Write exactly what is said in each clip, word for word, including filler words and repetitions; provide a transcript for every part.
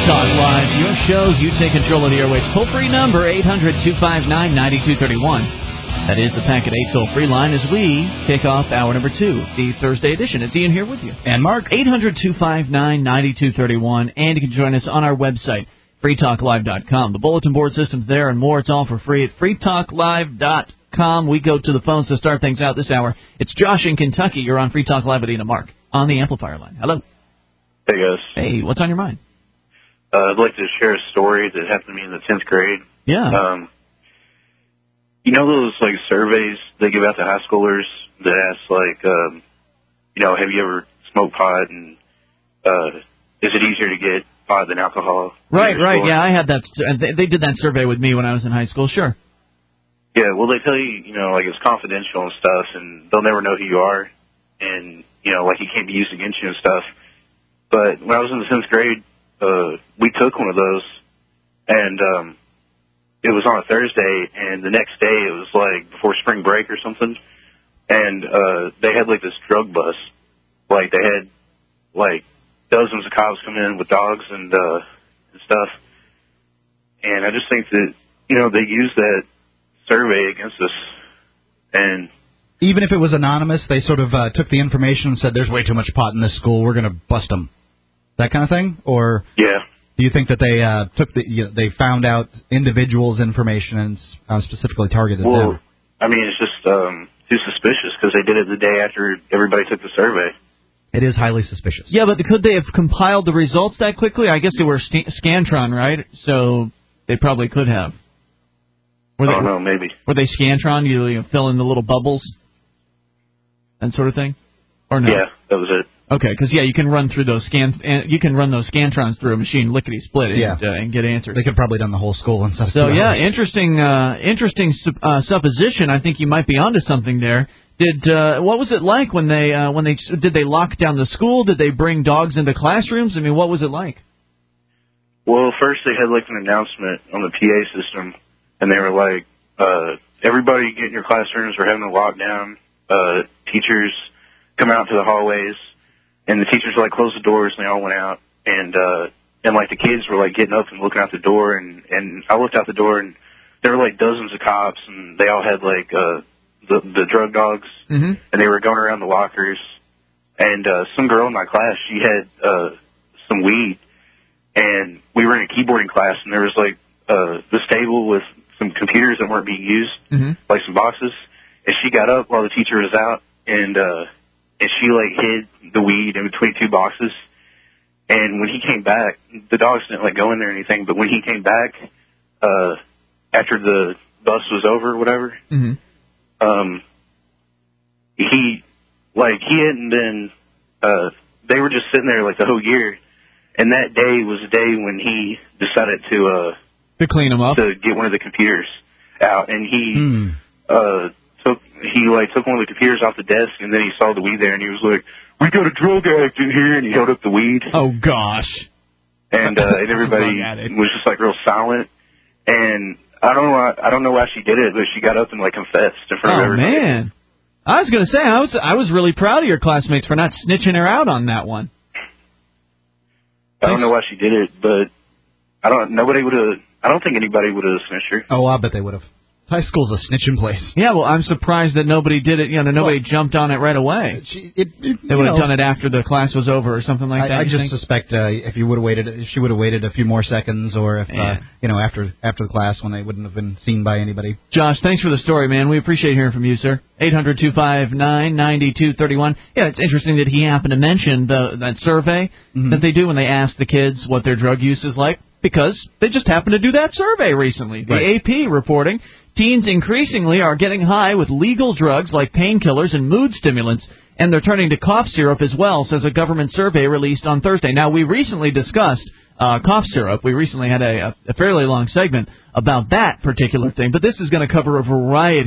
Talk Live, your shows, you take control of the airwaves. Toll-free number, eight hundred, two five nine, nine two three one. That is the Packet eight toll-free line as we kick off hour number two, the Thursday edition. It's Ian here with you. And Mark. eight hundred, two five nine, nine two three one. And you can join us on our website, free talk live dot com. The bulletin board system's there and more. It's all for free at free talk live dot com. We go to the phones to start things out this hour. It's Josh in Kentucky. You're on Free Talk Live with Ian and Mark on the amplifier line. Hello. Hey, guys. Hey, what's on your mind? Uh, I'd like to share a story that happened to me in the tenth grade. Yeah. Um, you know those, like, surveys they give out to high schoolers that ask, like, um, you know, have you ever smoked pot, and uh, is it easier to get pot than alcohol? Right, right, store? Yeah, I had that. They, they did that survey with me when I was in high school, sure. Yeah, well, they tell you, you know, like, it's confidential and stuff, and they'll never know who you are, and, you know, like, it can't be used against you and stuff. But when I was in the tenth grade, uh, we took one of those, and um, it was on a Thursday, and the next day it was, like, before spring break or something, and uh, they had, like, this drug bus. Like, they had, like, dozens of cops come in with dogs and, uh, and stuff, and I just think that, you know, they use that survey against us, and even if it was anonymous, they sort of uh, took the information and said, there's way too much pot in this school, we're going to bust them. That kind of thing? Or yeah. Do you think that they uh, took the, you know, they found out individuals' information and uh, specifically targeted well, them? I mean, it's just um, too suspicious because they did it the day after everybody took the survey. It is highly suspicious. Yeah, but could they have compiled the results that quickly? I guess they were st- Scantron, right? So they probably could have. Were they, I don't know, maybe. Were they Scantron? You, you know, fill in the little bubbles? That sort of thing? Or no? Yeah, that was it. Okay, because yeah, you can run through those scan, you can run those scantrons through a machine, lickety split, and, yeah. uh, and get answers. They could have probably done the whole school instead of So two yeah, hours. interesting, uh, interesting uh, supposition. I think you might be onto something there. Did uh, what was it like when they uh, when they did they lock down the school? Did they bring dogs into classrooms? I mean, what was it like? Well, first they had like an announcement on the P A system, and they were like, uh, "Everybody get in your classrooms. We're having a lockdown. Uh, teachers come out to the hallways." And the teachers, like, closed the doors, and they all went out. And, uh, and like, the kids were, like, getting up and looking out the door. And, and I looked out the door, and there were, like, dozens of cops, and they all had, like, uh, the, the drug dogs. Mm-hmm. And they were going around the lockers. And uh, some girl in my class, she had uh, some weed. And we were in a keyboarding class, and there was, like, uh, this table with some computers that weren't being used, mm-hmm. like some boxes. And she got up while the teacher was out, and... uh And she, like, hid the weed in between two boxes. And when he came back, the dogs didn't, like, go in there or anything. But when he came back, uh, after the bus was over or whatever, mm-hmm. um, he, like, he hadn't been, uh, they were just sitting there, like, the whole year. And that day was the day when he decided to, uh, to clean them up, to get one of the computers out. And he, hmm. uh, Took, he, like, took one of the computers off the desk, and then he saw the weed there, and he was like, we got a drug addict in here, and he held up the weed. Oh, gosh. And, uh, and everybody was just, like, real silent. And I don't know why, I don't know why she did it, but she got up and, like, confessed in front oh, of everybody. Oh, man. I was going to say, I was I was really proud of your classmates for not snitching her out on that one. I don't know why she did it, but I don't, nobody would have, I don't think anybody would have snitched her. Oh, I bet they would have. High school's a snitching place. Yeah, well, I'm surprised that nobody did it. You know, nobody well, jumped on it right away. She, it, it, they would have know, done it after the class was over or something like I, that. I just think? suspect uh, if you would have waited, if she would have waited a few more seconds, or if yeah. uh, you know after after the class when they wouldn't have been seen by anybody. Josh, thanks for the story, man. We appreciate hearing from you, sir. eight hundred, two five nine, nine two three one. Yeah, it's interesting that he happened to mention the that survey mm-hmm. that they do when they ask the kids what their drug use is like, because they just happened to do that survey recently. The right. A P reporting. Teens increasingly are getting high with legal drugs like painkillers and mood stimulants, and they're turning to cough syrup as well, says a government survey released on Thursday. Now, we recently discussed uh, cough syrup. We recently had a, a fairly long segment about that particular thing, but this is going to cover a variety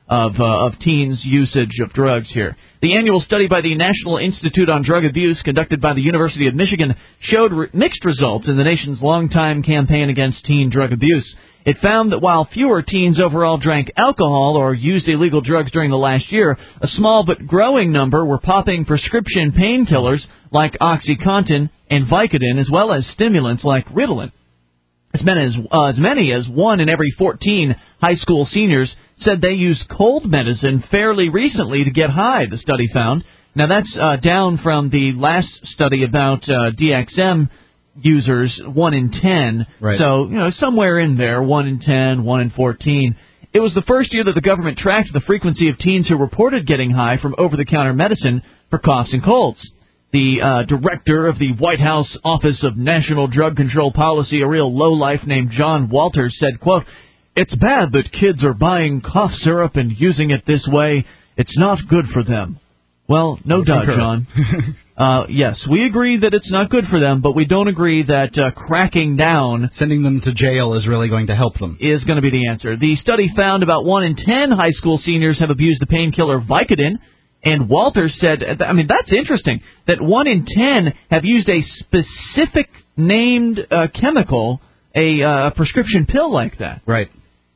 of uh, of teens' usage of drugs here. The annual study by the National Institute on Drug Abuse, conducted by the University of Michigan, showed re- mixed results in the nation's longtime campaign against teen drug abuse. It found that while fewer teens overall drank alcohol or used illegal drugs during the last year, a small but growing number were popping prescription painkillers like OxyContin and Vicodin, as well as stimulants like Ritalin. As many as, uh, as many as one in every fourteen high school seniors said they used cold medicine fairly recently to get high, the study found. Now, that's uh, down from the last study about uh, D X M users, one in ten. Right. So, you know, somewhere in there, one in ten, one in fourteen. It was the first year that the government tracked the frequency of teens who reported getting high from over-the-counter medicine for coughs and colds. The uh, director of the White House Office of National Drug Control Policy, a real lowlife named John Walters, said, quote, "It's bad that kids are buying cough syrup and using it this way. It's not good for them." Well, no doubt, John. uh, yes, we agree that it's not good for them, but we don't agree that uh, cracking down... Sending them to jail is really going to help them. ...is going to be the answer. The study found about one in ten high school seniors have abused the painkiller Vicodin. And Walters said, I mean, that's interesting, that one in ten have used a specific named uh, chemical, a uh, prescription pill like that. Right.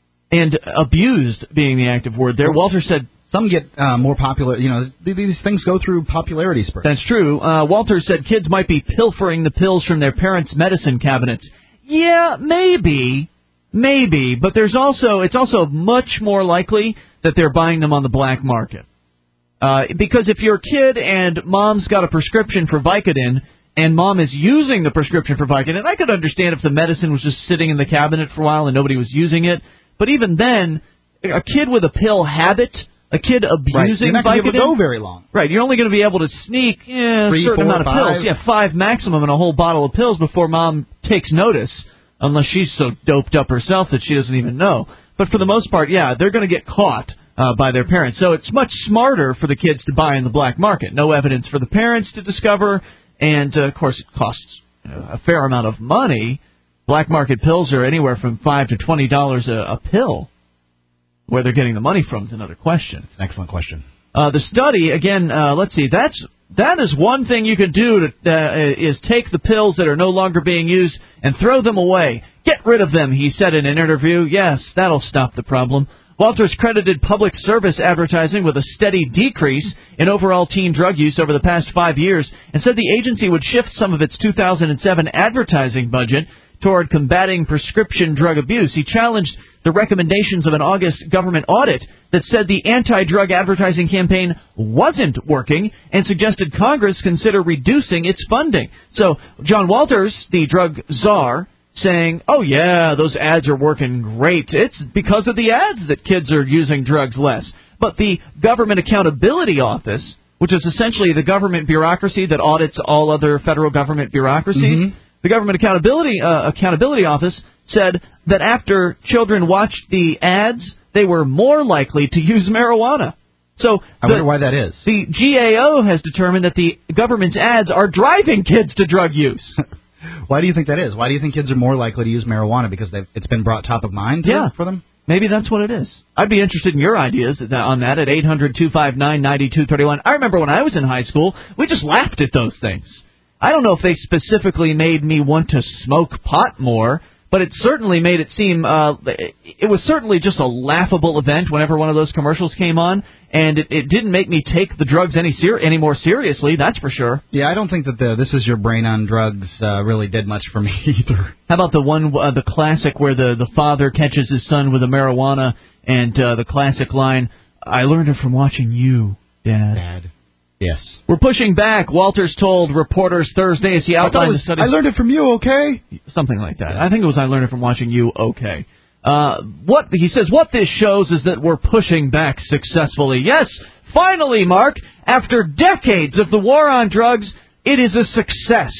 And abused being the active word there. Walters said... Some get uh, more popular, you know, these things go through popularity spurts. That's true. Uh, Walters said kids might be pilfering the pills from their parents' medicine cabinets. Yeah, maybe. Maybe. But there's also, it's also much more likely that they're buying them on the black market. Uh, because if you're a kid and mom's got a prescription for Vicodin and mom is using the prescription for Vicodin, I could understand if the medicine was just sitting in the cabinet for a while and nobody was using it. But even then, a kid with a pill habit, a kid abusing right. You're not Vicodin, going to be able to go very long. Right, you're only going to be able to sneak eh, Three, a certain four, amount of five. pills. Yeah, five maximum in a whole bottle of pills before mom takes notice, unless she's so doped up herself that she doesn't even know. But for the most part, yeah, they're going to get caught uh, by their parents. So it's much smarter for the kids to buy in the black market. No evidence for the parents to discover, and, uh, of course, it costs you know, a fair amount of money. Black market pills are anywhere from five to twenty dollars a, a pill. Where they're getting the money from is another question. That's an excellent question. Uh, the study, again, uh, let's see, that's that is one thing you can do, to, uh, is take the pills that are no longer being used and throw them away. Get rid of them, he said in an interview. Yes, that'll stop the problem. Walters credited public service advertising with a steady decrease in overall teen drug use over the past five years and said the agency would shift some of its two thousand seven advertising budget toward combating prescription drug abuse. He challenged the recommendations of an August government audit that said the anti-drug advertising campaign wasn't working and suggested Congress consider reducing its funding. So John Walters, the drug czar, saying, oh, yeah, those ads are working great. It's because of the ads that kids are using drugs less. But the Government Accountability Office, which is essentially the government bureaucracy that audits all other federal government bureaucracies, mm-hmm. the Government Accountability uh, Accountability Office said that after children watched the ads, they were more likely to use marijuana. So I the, wonder why that is. The G A O has determined that the government's ads are driving kids to drug use. Why do you think that is? Why do you think kids are more likely to use marijuana? Because it's been brought top of mind yeah. for them? Maybe that's what it is. I'd be interested in your ideas on that at eight hundred two five nine nine two three one. I remember when I was in high school, we just laughed at those things. I don't know if they specifically made me want to smoke pot more, but it certainly made it seem, uh, it was certainly just a laughable event whenever one of those commercials came on, and it, it didn't make me take the drugs any ser- any more seriously, that's for sure. Yeah, I don't think that the This Is Your Brain on Drugs uh, really did much for me either. How about the one, uh, the classic where the, the father catches his son with a marijuana, and uh, the classic line, I learned it from watching you, Dad. Dad. Yes. We're pushing back, Walters told reporters Thursday as he outlined the study. I learned it from you, okay? Something like that. I think it was I learned it from watching you, okay. Uh, what he says, what this shows is that we're pushing back successfully. Yes, finally, Mark, after decades of the war on drugs, it is a success.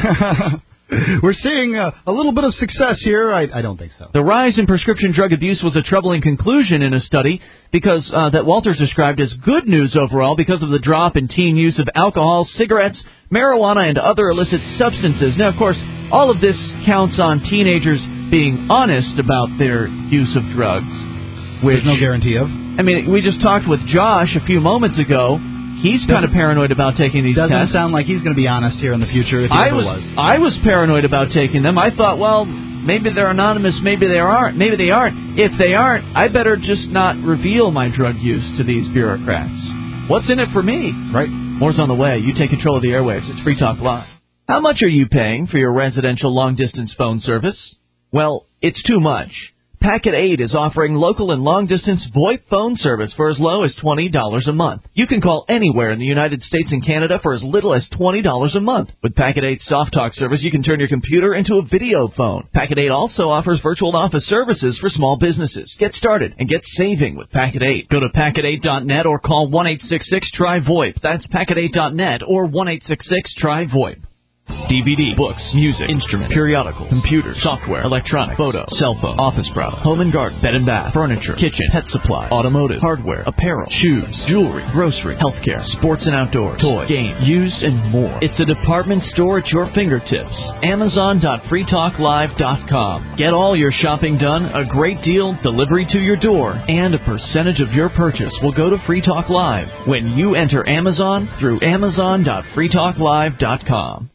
We're seeing a, a little bit of success here. I, I don't think so. The rise in prescription drug abuse was a troubling conclusion in a study because uh, that Walters described as good news overall because of the drop in teen use of alcohol, cigarettes, marijuana, and other illicit substances. Now, of course, all of this counts on teenagers being honest about their use of drugs. Which, there's no guarantee of. I mean, we just talked with Josh a few moments ago. He's kind of paranoid about taking these doesn't tests. Doesn't sound like he's going to be honest here in the future, if he I ever was, was. I was paranoid about taking them. I thought, well, maybe they're anonymous, maybe they aren't, maybe they aren't. If they aren't, I better just not reveal my drug use to these bureaucrats. What's in it for me? Right. More's on the way. You take control of the airwaves. It's Free Talk Live. How much are you paying for your residential long-distance phone service? Well, it's too much. Packet eight is offering local and long-distance VoIP phone service for as low as twenty dollars a month. You can call anywhere in the United States and Canada for as little as twenty dollars a month. With Packet eight's Soft Talk service, you can turn your computer into a video phone. Packet eight also offers virtual office services for small businesses. Get started and get saving with Packet eight. Go to packet eight dot net or call one eight six six try VoIP. That's packet eight dot net or one eight six six try VoIP. D V D, books, music, instruments, periodicals, computers, software, electronic, photo, cell phone, office products, home and garden, bed and bath, furniture, kitchen, pet supply, automotive, hardware, apparel, shoes, jewelry, grocery, healthcare, sports and outdoors, toys, games, used, and more. It's a department store at your fingertips. Amazon dot free talk live dot com. Get all your shopping done, a great deal, delivery to your door, and a percentage of your purchase will go to Free Talk Live when you enter Amazon through Amazon dot free talk live dot com.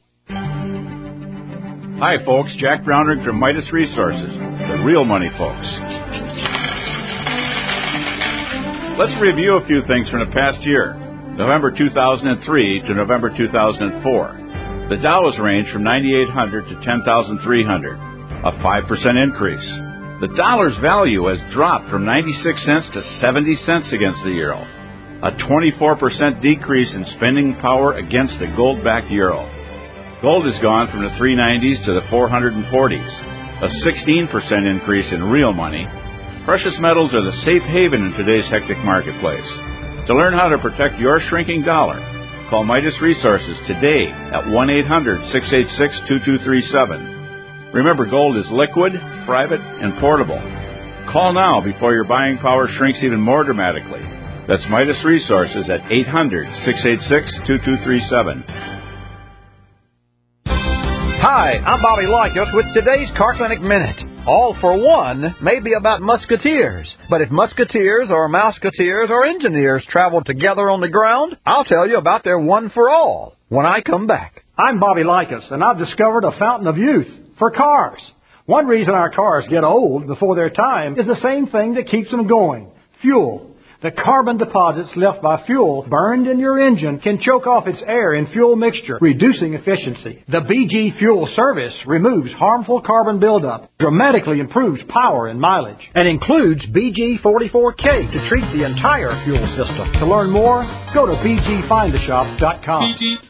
Hi, folks. Jack Brownrigg from Midas Resources, the real money folks. Let's review a few things from the past year, November two thousand three to November two thousand four. The Dow has ranged from ninety-eight hundred to ten thousand three hundred, a five percent increase. The dollar's value has dropped from ninety-six cents to seventy cents against the euro, a twenty-four percent decrease in spending power against the gold-backed euro. Gold has gone from the three nineties to the four forties, a sixteen percent increase in real money. Precious metals are the safe haven in today's hectic marketplace. To learn how to protect your shrinking dollar, call Midas Resources today at one eight hundred six eight six two two three seven. Remember, gold is liquid, private, and portable. Call now before your buying power shrinks even more dramatically. That's Midas Resources at eight hundred six eight six two two three seven. Hi, I'm Bobby Likas with today's Car Clinic Minute. All for One may be about musketeers, but if musketeers or mouseketeers or engineers travel together on the ground, I'll tell you about their One for All when I come back. I'm Bobby Likas, and I've discovered a fountain of youth for cars. One reason our cars get old before their time is the same thing that keeps them going: fuel. The carbon deposits left by fuel burned in your engine can choke off its air and fuel mixture, reducing efficiency. The B G Fuel Service removes harmful carbon buildup, dramatically improves power and mileage, and includes B G forty-four K to treat the entire fuel system. To learn more, go to b g find a shop dot com. B G.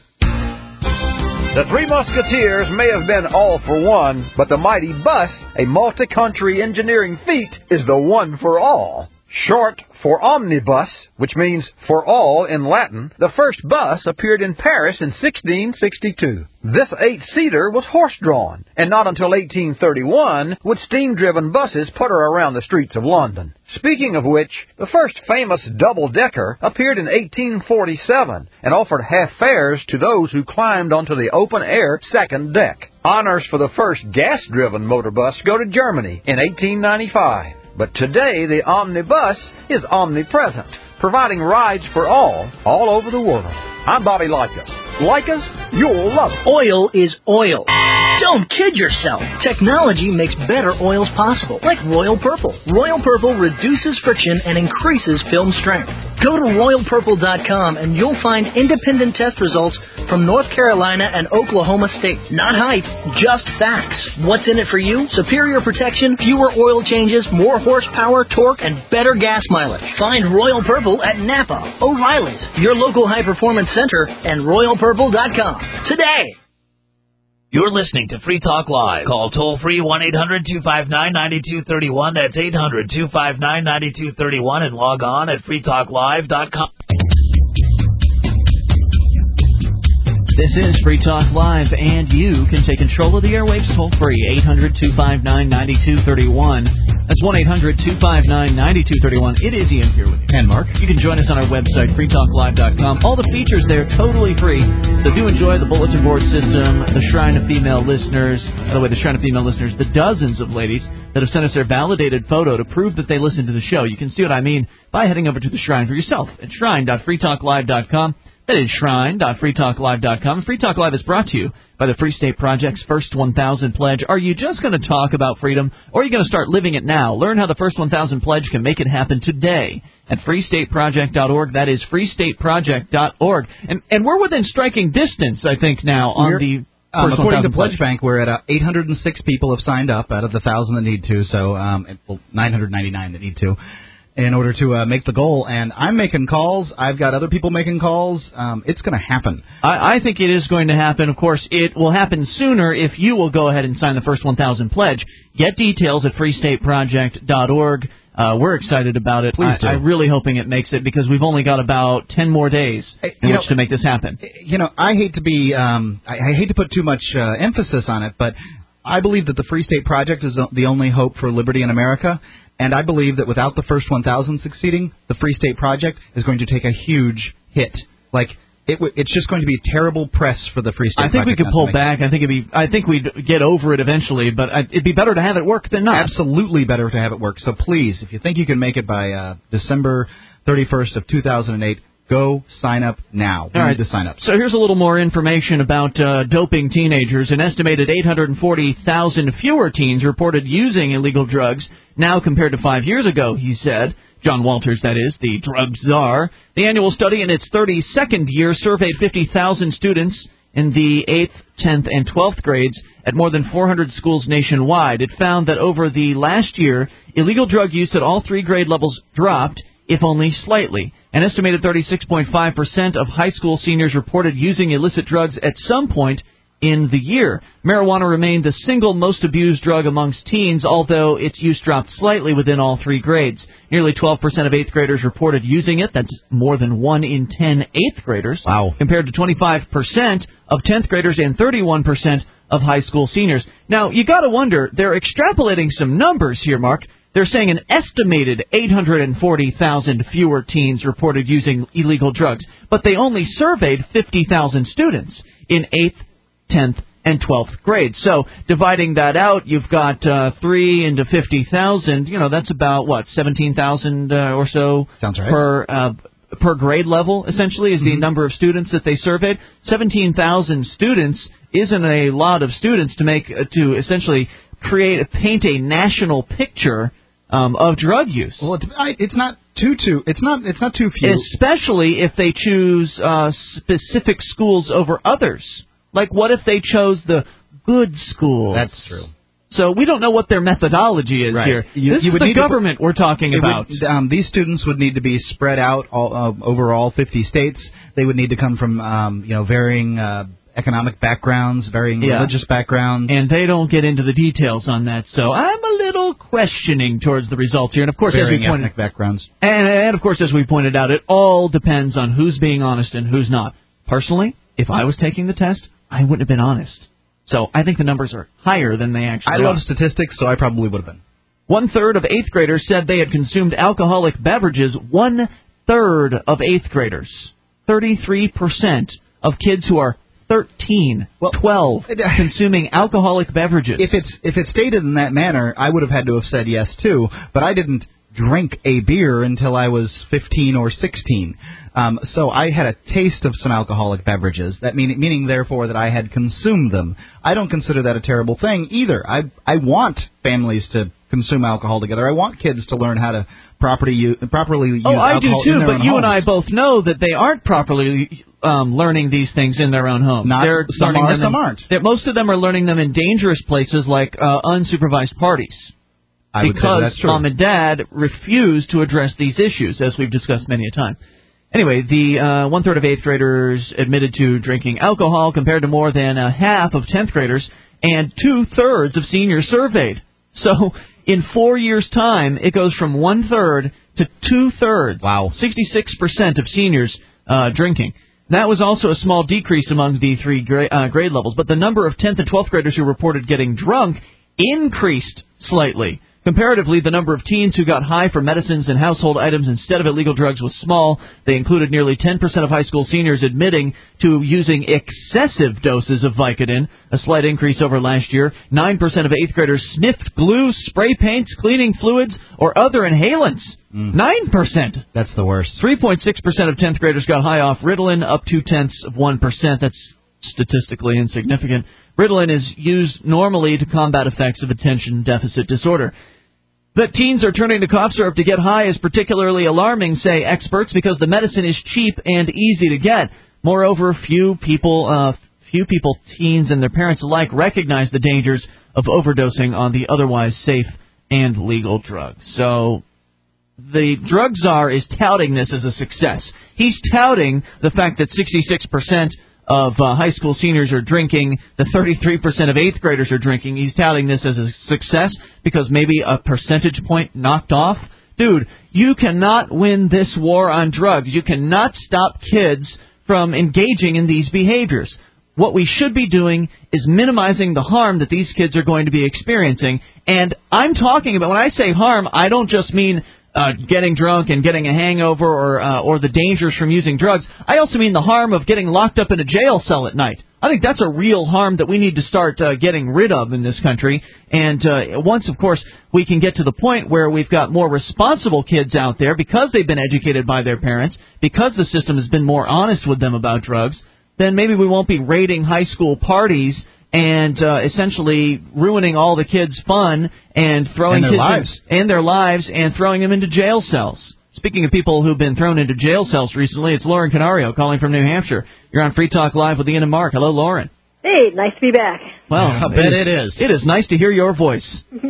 The Three Musketeers may have been all for one, but the mighty bus, a multi-country engineering feat, is the one for all. Short for omnibus, which means for all in Latin, the first bus appeared in Paris in sixteen sixty-two. This eight-seater was horse-drawn, and not until eighteen thirty-one would steam-driven buses putter around the streets of London. Speaking of which, the first famous double-decker appeared in eighteen forty-seven and offered half fares to those who climbed onto the open-air second deck. Honors for the first gas-driven motor bus go to Germany in eighteen ninety-five. But today, the omnibus is omnipresent, providing rides for all, all over the world. I'm Bobby Likas. Like us, you'll love it. Oil is oil. Don't kid yourself. Technology makes better oils possible, like Royal Purple. Royal Purple reduces friction and increases film strength. Go to royal purple dot com and you'll find independent test results from North Carolina and Oklahoma State. Not hype, just facts. What's in it for you? Superior protection, fewer oil changes, more horsepower, torque, and better gas mileage. Find Royal Purple at Napa, O'Reilly's, your local high-performance center, and royal purple dot com today. You're listening to Free Talk Live. Call toll-free one eight hundred two five nine nine two three one. That's eight hundred two five nine nine two three one. And log on at free talk live dot com. This is Free Talk Live, and you can take control of the airwaves toll-free, eight hundred two five nine nine two three one. That's one eight hundred two five nine nine two three one. It is Ian here with you. And Mark. You can join us on our website, free talk live dot com. All the features there totally free. So do enjoy the bulletin board system, the Shrine of Female Listeners. By the way, the Shrine of Female Listeners, the dozens of ladies that have sent us their validated photo to prove that they listen to the show. You can see what I mean by heading over to the Shrine for yourself at shrine dot free talk live dot com. That is shrine dot free talk live dot com. Free Talk Live is brought to you by the Free State Project's First one thousand Pledge. Are you just going to talk about freedom, or are you going to start living it now? Learn how the First one thousand Pledge can make it happen today at free state project dot org. That is free state project dot org. And, and we're within striking distance, I think, now on we're, the um, First according to Pledge. Pledge Bank, we're at uh, eight hundred six people have signed up out of the one thousand that need to, so um, well, nine hundred ninety-nine that need to, in order to uh, make the goal. And I'm making calls. I've got other people making calls. Um, it's going to happen. I, I think it is going to happen. Of course, it will happen sooner if you will go ahead and sign the First one thousand Pledge. Get details at free state project dot org. Uh, we're excited about it. Please do. I, I'm really hoping it makes it because we've only got about ten more days in you which know, to make this happen. You know, I hate to be, um, I, I hate to put too much uh, emphasis on it, but I believe that the Free State Project is the only hope for liberty in America. And I believe that without the First one thousand succeeding, the Free State Project is going to take a huge hit. Like, it w- it's just going to be terrible press for the Free State Project. I think we could pull back. I think it'd be. I think we'd get over it eventually, but I, it'd be better to have it work than not. Absolutely better to have it work. So please, if you think you can make it by uh, December thirty-first of two thousand eight, go sign up now. We All right. need to sign up. So here's a little more information about uh, doping teenagers. An estimated eight hundred forty thousand fewer teens reported using illegal drugs now compared to five years ago, he said. John Walters, that is, the drug czar. The annual study in its thirty-second year surveyed fifty thousand students in the eighth, tenth, and twelfth grades at more than four hundred schools nationwide. It found that over the last year, illegal drug use at all three grade levels dropped, if only slightly. An estimated thirty-six point five percent of high school seniors reported using illicit drugs at some point in the year. Marijuana remained the single most abused drug amongst teens, although its use dropped slightly within all three grades. Nearly twelve percent of eighth graders reported using it. That's more than one in ten eighth graders. Wow. Compared to twenty-five percent of tenth graders and thirty-one percent of high school seniors. Now, you got to wonder, they're extrapolating some numbers here, Mark. They're saying an estimated eight hundred forty thousand fewer teens reported using illegal drugs, but they only surveyed fifty thousand students in eighth, tenth, and twelfth grades. So dividing that out, you've got uh, three into fifty thousand. You know, that's about, what, seventeen thousand uh, or so Sounds right. per uh, per grade level, essentially, is the Mm-hmm. number of students that they surveyed. seventeen thousand students isn't a lot of students to make uh, to essentially create paint a national picture um, of drug use. Well, it's, I, it's not too too. It's not. It's not too few. Especially if they choose uh, specific schools over others. Like, what if they chose the good schools? That's true. So we don't know what their methodology is Right. here. You- this you is would the need to government put- we're talking It about. would, um, these students would need to be spread out all, uh, over all fifty states. They would need to come from um, you know varying uh, economic backgrounds, varying Yeah. religious backgrounds. And they don't get into the details on that. So I'm a little questioning towards the results here. And, of course, varying as we pointed ethnic backgrounds. And, and, of course, as we pointed out, it all depends on who's being honest and who's not. Personally, if I was taking the test, I wouldn't have been honest. So I think the numbers are higher than they actually I are. love statistics, so I probably would have been. One-third of eighth graders said they had consumed alcoholic beverages. One-third of eighth graders. thirty-three percent of kids who are thirteen, Well, twelve, it- consuming alcoholic beverages. If it's if it's stated in that manner, I would have had to have said yes too. But I didn't drink a beer until I was fifteen or sixteen. Um, so I had a taste of some alcoholic beverages. That mean, meaning therefore that I had consumed them. I don't consider that a terrible thing either. I I want families to consume alcohol together. I want kids to learn how to properly use, properly use Oh, I do alcohol too, in their but own you and I homes. both know that they aren't properly um, learning these things in their own home. Not- They're some learning are, them some in- aren't. they're- Most of them are learning them in dangerous places like uh, unsupervised parties. I would say because that's true. mom and dad refuse to address these issues, as we've discussed many a time. Anyway, the uh, one-third of eighth graders admitted to drinking alcohol compared to more than a half of tenth graders and two-thirds of seniors surveyed. So in four years' time, it goes from one-third to two-thirds. Wow. sixty-six percent of seniors uh, drinking. That was also a small decrease among the three gra- uh, grade levels, but the number of tenth and twelfth graders who reported getting drunk increased slightly. Comparatively, the number of teens who got high for medicines and household items instead of illegal drugs was small. They included nearly ten percent of high school seniors admitting to using excessive doses of Vicodin, a slight increase over last year. nine percent of eighth graders sniffed glue, spray paints, cleaning fluids, or other inhalants. Mm. nine percent. That's the worst. three point six percent of tenth graders got high off Ritalin, up two-tenths of one percent. That's statistically insignificant. Ritalin is used normally to combat effects of attention deficit disorder. That teens are turning to cough syrup to get high is particularly alarming, say experts, because the medicine is cheap and easy to get. Moreover, few people, uh, few people, teens and their parents alike, recognize the dangers of overdosing on the otherwise safe and legal drug. So the drug czar is touting this as a success. He's touting the fact that sixty-six percent of uh, high school seniors are drinking, the thirty-three percent of eighth graders are drinking. He's touting this as a success because maybe a percentage point knocked off. Dude, you cannot win this war on drugs. You cannot stop kids from engaging in these behaviors. What we should be doing is minimizing the harm that these kids are going to be experiencing. And I'm talking about, when I say harm, I don't just mean Uh, getting drunk and getting a hangover or uh, or the dangers from using drugs. I also mean the harm of getting locked up in a jail cell at night. I think that's a real harm that we need to start uh, getting rid of in this country. And uh, once, of course, we can get to the point where we've got more responsible kids out there because they've been educated by their parents, because the system has been more honest with them about drugs, then maybe we won't be raiding high school parties and uh, essentially ruining all the kids' fun and throwing and their kids lives. In, and their lives and throwing them into jail cells. Speaking of people who've been thrown into jail cells recently, it's Lauren Canario calling from New Hampshire. You're on Free Talk Live with Ian and Mark. Hello, Lauren. Hey, nice to be back. Well, I bet it is. It is nice to hear your voice.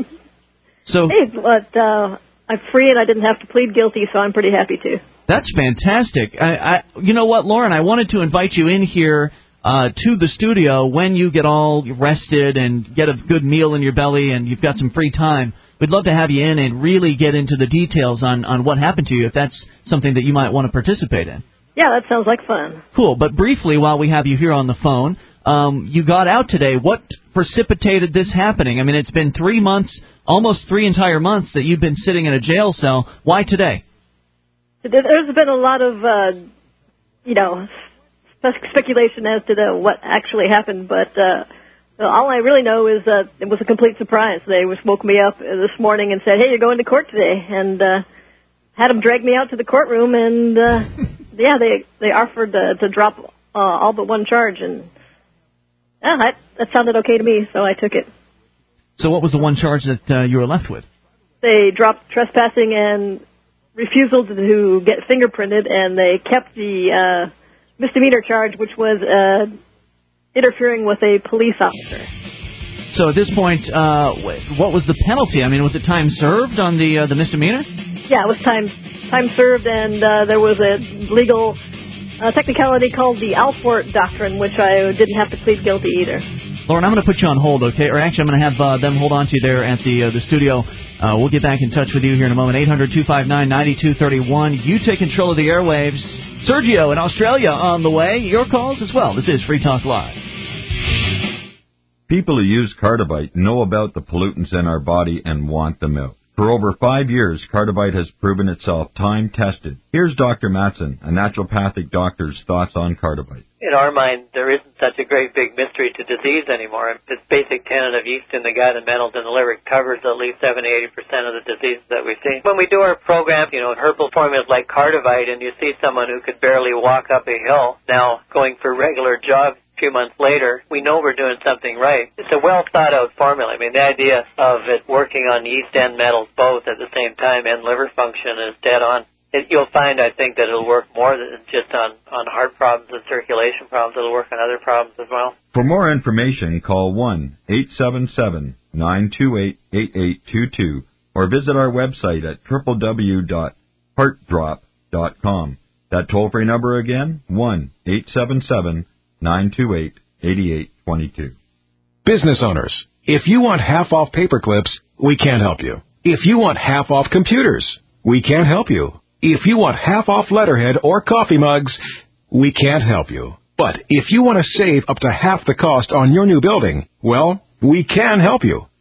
So, hey, but uh, I'm free and I didn't have to plead guilty, so I'm pretty happy too. That's fantastic. I, I, you know what, Lauren? I wanted to invite you in here Uh, to the studio when you get all rested and get a good meal in your belly and you've got some free time. We'd love to have you in and really get into the details on, on what happened to you, if that's something that you might want to participate in. Yeah, that sounds like fun. Cool. But briefly, while we have you here on the phone, um, you got out today. What precipitated this happening? I mean, it's been three months, almost three entire months that you've been sitting in a jail cell. Why today? There's been a lot of, uh, you know, speculation as to the, what actually happened, but uh, all I really know is that it was a complete surprise. They just woke me up this morning and said, hey, you're going to court today, and uh, had them drag me out to the courtroom, and uh, yeah, they they offered uh, to drop uh, all but one charge, and yeah, that, that sounded okay to me, so I took it. So what was the one charge that uh, you were left with? They dropped trespassing and refusal to get fingerprinted, and they kept the uh, misdemeanor charge, which was uh, interfering with a police officer. So at this point, uh, what was the penalty? I mean, was it time served on the uh, the misdemeanor? Yeah, it was time time served, and uh, there was a legal uh, technicality called the Alfort Doctrine, which I didn't have to plead guilty either. Lauren, I'm going to put you on hold, okay? Or actually, I'm going to have uh, them hold on to you there at the uh, the studio. Uh, we'll get back in touch with you here in a moment. eight hundred two five nine nine two three one. You take control of the airwaves. Sergio in Australia on the way. Your calls as well. This is Free Talk Live. People who use Cardivite know about the pollutants in our body and want them out. For over five years, Cardivite has proven itself time-tested. Here's Doctor Matson, a naturopathic doctor's thoughts on Cardivite. In our mind, there isn't such a great big mystery to disease anymore. This basic tenet of yeast in the gut and metals in the liver covers at least seventy to eighty percent of the diseases that we see. When we do our program, you know, herbal formulas like Cardivite, and you see someone who could barely walk up a hill now going for regular jogs a few months later, we know we're doing something right. It's a well-thought-out formula. I mean, the idea of it working on yeast and metals both at the same time and liver function is dead on. It, you'll find, I think, that it'll work more than just on, on heart problems and circulation problems. It'll work on other problems as well. For more information, call one eight seven seven, nine two eight, eight eight two two or visit our website at w w w dot heart drop dot com. That toll-free number again, one eight seven seven, nine two eight, eight eight two two. Business owners, if you want half off paper clips, we can't help you. If you want half off computers, we can't help you. If you want half off letterhead or coffee mugs, we can't help you. But if you want to save up to half the cost on your new building, well, we can help you.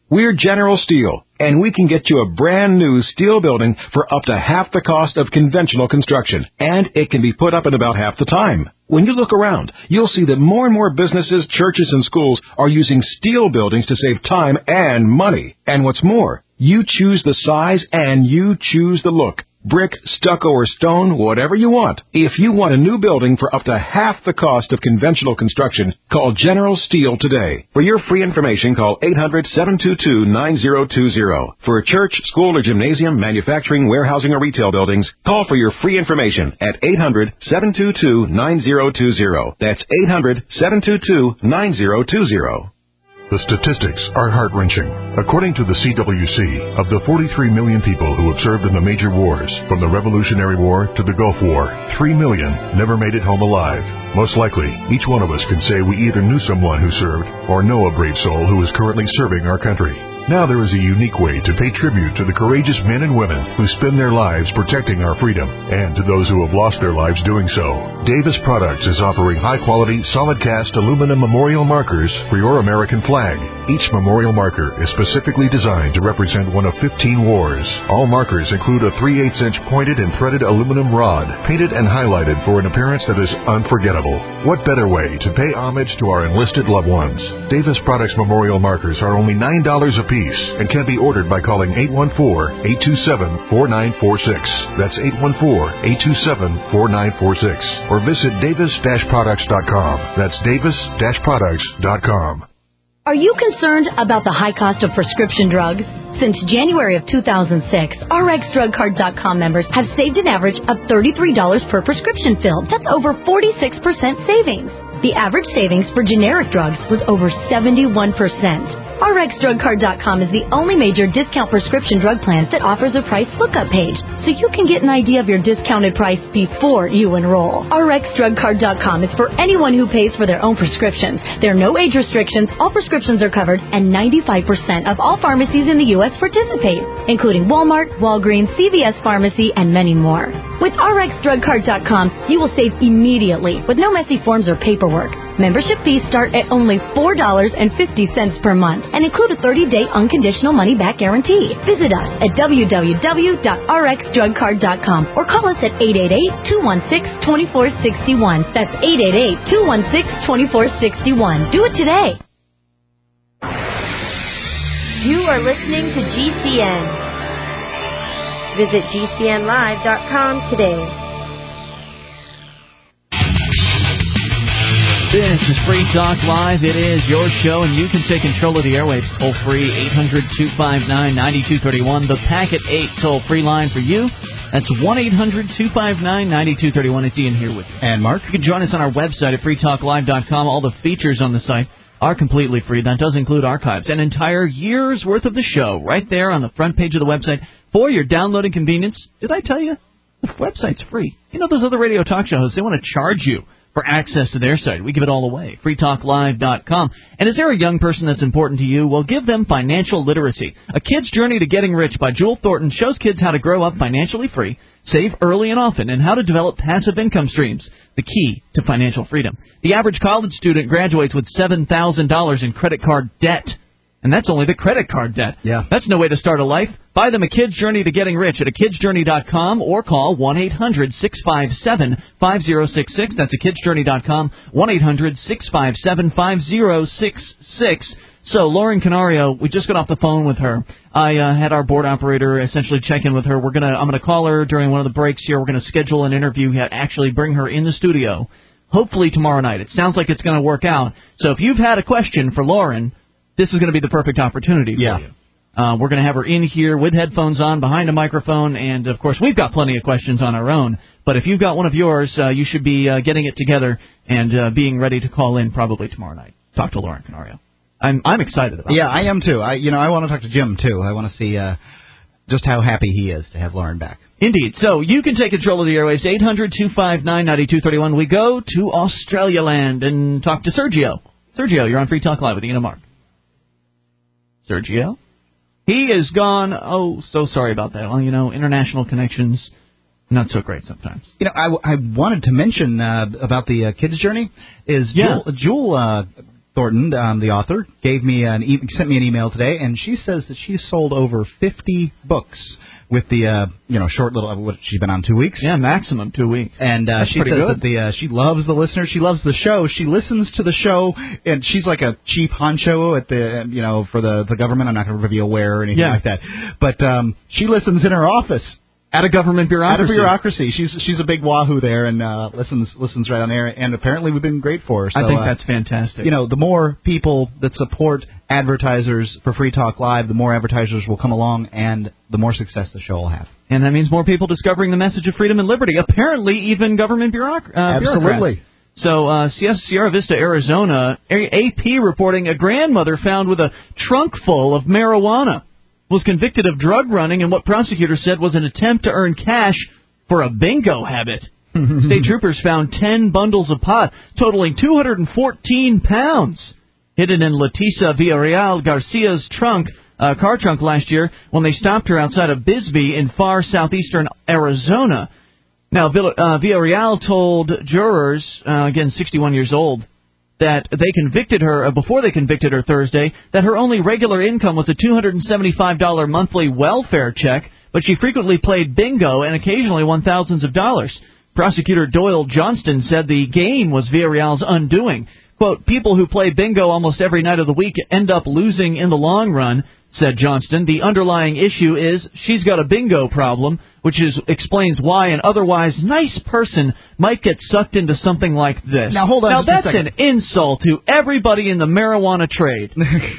We're General Steel, and we can get you a brand new steel building for up to half the cost of conventional construction, and it can be put up in about half the time. When you look around, you'll see that more and more businesses, churches, and schools are using steel buildings to save time and money. And what's more, you choose the size and you choose the look. Brick, stucco, or stone, whatever you want. If you want a new building for up to half the cost of conventional construction, call General Steel today. For your free information, call eight hundred, seven two two, nine zero two zero. For a church, school, or gymnasium, manufacturing, warehousing, or retail buildings, call for your free information at eight hundred, seven two two, nine zero two zero. That's eight hundred, seven two two, nine zero two zero. The statistics are heart-wrenching. According to the C W C, of the forty-three million people who have served in the major wars, from the Revolutionary War to the Gulf War, three million never made it home alive. Most likely, each one of us can say we either knew someone who served or know a brave soul who is currently serving our country. Now there is a unique way to pay tribute to the courageous men and women who spend their lives protecting our freedom, and to those who have lost their lives doing so. Davis Products is offering high-quality, solid-cast aluminum memorial markers for your American flag. Each memorial marker is specifically designed to represent one of fifteen wars. All markers include a three eighths inch pointed and threaded aluminum rod, painted and highlighted for an appearance that is unforgettable. What better way to pay homage to our enlisted loved ones? Davis Products memorial markers are only nine dollars a piece and can be ordered by calling eight one four, eight two seven, four nine four six. That's eight one four, eight two seven, four nine four six. Or visit davis dash products dot com. That's davis dash products dot com. Are you concerned about the high cost of prescription drugs? Since January of two thousand six, R X drug card dot com members have saved an average of thirty-three dollars per prescription fill. That's over forty-six percent savings. The average savings for generic drugs was over seventy-one percent. R X drug card dot com is the only major discount prescription drug plan that offers a price lookup page, so you can get an idea of your discounted price before you enroll. R X drug card dot com is for anyone who pays for their own prescriptions. There are no age restrictions, all prescriptions are covered, and ninety-five percent of all pharmacies in the U S participate, including Walmart, Walgreens, C V S Pharmacy, and many more. With R X drug card dot com, you will save immediately with no messy forms or paperwork. Membership fees start at only four dollars and fifty cents per month and include a thirty-day unconditional money-back guarantee. Visit us at w w w dot r x drug card dot com or call us at eight eight eight, two one six, two four six one. That's eight eight eight, two one six, two four six one. Do it today. You are listening to G C N. Visit G C N live dot com today. This is Free Talk Live. It is your show, and you can take control of the airwaves toll-free, eight hundred, two five nine, nine two three one. The Packet eight toll-free line for you. That's one eight hundred, two five nine, nine two three one. It's Ian here with you. And Mark. You can join us on our website at free talk live dot com. All the features on the site are completely free. That does include archives. An entire year's worth of the show right there on the front page of the website for your downloading convenience. Did I tell you? The website's free. You know those other radio talk shows, they want to charge you for access to their site. We give it all away. free talk live dot com. And is there a young person that's important to you? Well, give them Financial Literacy. A Kid's Journey to Getting Rich by Jewel Thornton shows kids how to grow up financially free, save early and often, and how to develop passive income streams, the key to financial freedom. The average college student graduates with seven thousand dollars in credit card debt. And that's only the credit card debt. Yeah. That's no way to start a life. Buy them A Kid's Journey to Getting Rich at a kids journey dot com or call one eight hundred, six five seven, five zero six six. That's a kids journey dot com, one eight hundred, six five seven, five zero six six. So, Lauren Canario, we just got off the phone with her. I uh, had our board operator essentially check in with her. We're gonna, I'm going to call her during one of the breaks here. We're going to schedule an interview, actually bring her in the studio, hopefully tomorrow night. It sounds like it's going to work out. So if you've had a question for Lauren, this is going to be the perfect opportunity for yeah. you. Uh, we're going to have her in here with headphones on, behind a microphone, and, of course, we've got plenty of questions on our own. But if you've got one of yours, uh, you should be uh, getting it together and uh, being ready to call in probably tomorrow night. Talk to Lauren Canario. I'm I'm excited about it. Yeah, I am, too. I You know, I want to talk to Jim, too. I want to see uh, just how happy he is to have Lauren back. Indeed. So you can take control of the airwaves, eight hundred, two five nine, nine two three one. We go to Australia land and talk to Sergio. Sergio, you're on Free Talk Live with Ian and Mark. Sergio? He is gone. Oh, so sorry about that. Well, you know, international connections, not so great sometimes. You know, I, I wanted to mention uh, about the uh, Kids Journey is yeah. Jewel, Jewel uh, Thornton, um, the author, gave me an e- sent me an email today, and she says that she's sold over fifty books with the uh, you know short little. What, she's been on two weeks. Yeah, maximum two weeks. And uh, That's she says pretty good. that the uh, she loves the listener. She loves the show. She listens to the show, and she's like a chief honcho at the you know for the the government. I'm not going to reveal where or anything Yeah. like that, but um, she listens in her office. At a government bureaucracy. At a bureaucracy. She's she's a big wahoo there and uh, listens listens right on air. And apparently we've been great for her. So, I think uh, that's fantastic. You know, the more people that support advertisers for Free Talk Live, the more advertisers will come along, and the more success the show will have. And that means more people discovering the message of freedom and liberty. Apparently, even government bureauc- uh, Absolutely. bureaucrats. So, uh, Sierra Vista, Arizona, A P reporting a grandmother found with a trunk full of marijuana was convicted of drug running in what prosecutors said was an attempt to earn cash for a bingo habit. State troopers found ten bundles of pot, totaling two hundred fourteen pounds, hidden in Leticia Villarreal Garcia's trunk, uh, car trunk last year when they stopped her outside of Bisbee in far southeastern Arizona. Now, Vill- uh, Villarreal told jurors, uh, again sixty-one years old, that they convicted her, uh, before they convicted her Thursday, that her only regular income was a two hundred seventy-five dollars monthly welfare check, but she frequently played bingo and occasionally won thousands of dollars. Prosecutor Doyle Johnston said the game was Villarreal's undoing. Quote, people who play bingo almost every night of the week end up losing in the long run, said Johnston. The underlying issue is she's got a bingo problem, which is explains why an otherwise nice person might get sucked into something like this. Now, hold on Now, just a that's second. an insult to everybody in the marijuana trade.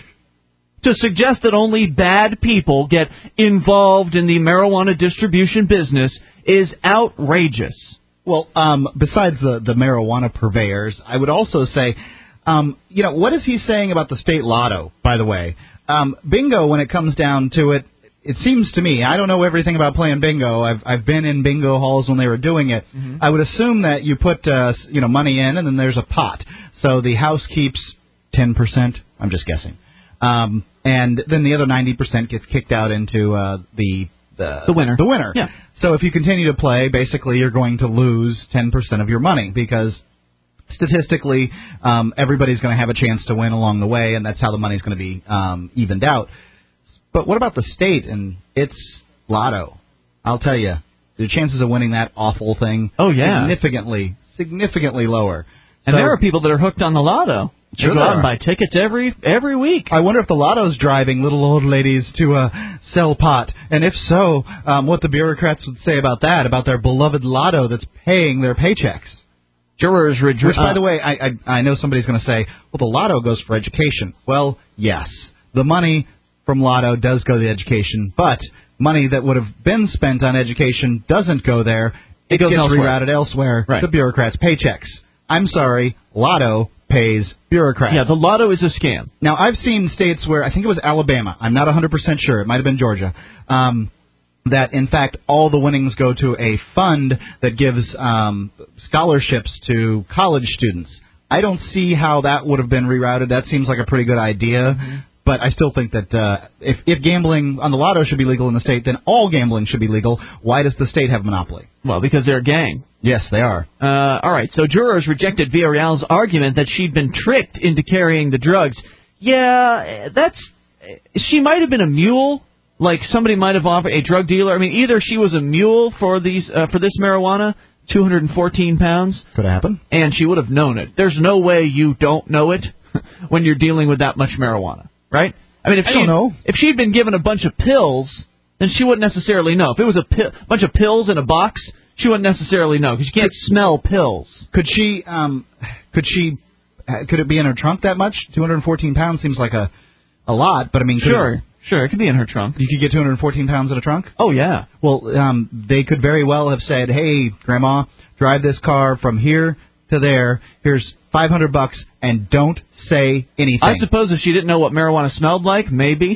To suggest that only bad people get involved in the marijuana distribution business is outrageous. Well, um, besides the, the marijuana purveyors, I would also say, um, you know, what is he saying about the state lotto, by the way? Um, bingo, when it comes down to it, it seems to me, I don't know everything about playing bingo. I've I've been in bingo halls when they were doing it. Mm-hmm. I would assume that you put, uh, you know, money in and then there's a pot. So the house keeps ten percent. I'm just guessing. Um, and then the other ninety percent gets kicked out into uh, the, the The winner. The winner. Yeah. So if you continue to play, basically you're going to lose ten percent of your money because statistically um, everybody's going to have a chance to win along the way, and that's how the money's going to be um, evened out. But what about the state and its lotto? I'll tell you, the chances of winning that awful thing Oh, yeah. significantly, significantly lower. And So- there are people that are hooked on the lotto. They Sure go there out and are. buy tickets every every week. I wonder if the lotto's driving little old ladies to uh, sell pot, and if so, um, what the bureaucrats would say about that, about their beloved lotto that's paying their paychecks. Jurors redr- Which, by uh, the way, I, I I know somebody's going to say, well, the lotto goes for education. Well, yes, the money from lotto does go to the education, but money that would have been spent on education doesn't go there. It, It goes gets elsewhere. rerouted elsewhere Right. to bureaucrats' paychecks. I'm sorry, lotto pays bureaucrats. Yeah, the lotto is a scam. Now, I've seen states where, I think it was Alabama, I'm not one hundred percent sure, it might have been Georgia, um, that, in fact, all the winnings go to a fund that gives um, scholarships to college students. I don't see how that would have been rerouted. That seems like a pretty good idea. Mm-hmm. But I still think that uh, if, if gambling on the lotto should be legal in the state, then all gambling should be legal. Why does the state have a monopoly? Well, because they're a gang. Yes, they are. Uh, all right, so jurors rejected Villarreal's argument that she'd been tricked into carrying the drugs. Yeah, that's... She might have been a mule, like somebody might have offered a drug dealer. I mean, either she was a mule for these uh, for this marijuana, two hundred fourteen pounds. Could happen. And she would have known it. There's no way you don't know it when you're dealing with that much marijuana, right? I mean, if I she don't know. if she'd been given a bunch of pills, then she wouldn't necessarily know. If it was a pi- bunch of pills in a box, she wouldn't necessarily know because you can't smell pills. Could she? Um, could she? uh, Could it be in her trunk that much? two hundred fourteen pounds seems like a a lot, but I mean, could Sure, it, sure, it could be in her trunk. you could get two hundred fourteen pounds in a trunk. Oh yeah. Well, um, they could very well have said, "Hey, Grandma, drive this car from here to there. Here's five hundred bucks, and don't say anything." I suppose if she didn't know what marijuana smelled like, maybe.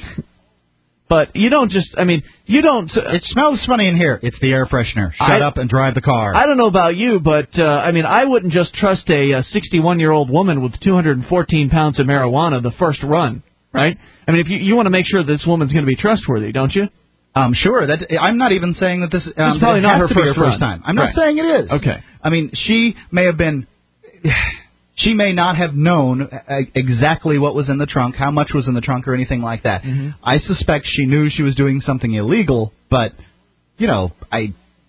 But you don't just, I mean, you don't... It smells funny in here. It's the air freshener. Shut I- up and drive the car. I don't know about you, but, uh, I mean, I wouldn't just trust a sixty-one-year-old woman with two hundred fourteen pounds of marijuana the first run, right? I mean, if you, you want to make sure this woman's going to be trustworthy, don't you? Um, sure. That I'm not even saying that this. Um, This is probably it not has her to be first her run. first time. I'm not Right. saying it is. Okay. I mean, she may have been. She may not have known uh, exactly what was in the trunk, how much was in the trunk, or anything like that. Mm-hmm. I suspect she knew she was doing something illegal, but, you know, I,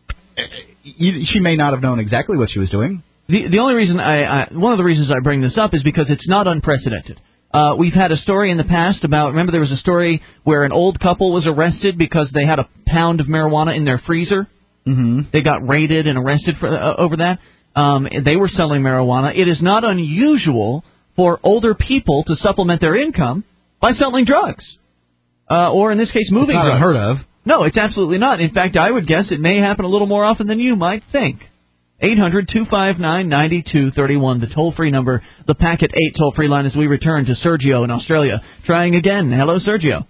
she may not have known exactly what she was doing. The the only reason I, I one of the reasons I bring this up is because it's not unprecedented. Uh, we've had a story in the past about, remember there was a story where an old couple was arrested because they had a pound of marijuana in their freezer? Mm-hmm. They got raided and arrested for uh, over that. Um, they were selling marijuana. It is not unusual for older people to supplement their income by selling drugs. Uh, or in this case, moving it's not drugs. unheard of. No, it's absolutely not. In fact, I would guess it may happen a little more often than you might think. eight hundred two five nine nine two three one, the toll-free number, the Packet eight toll-free line as we return to Sergio in Australia. Trying again. Hello, Sergio.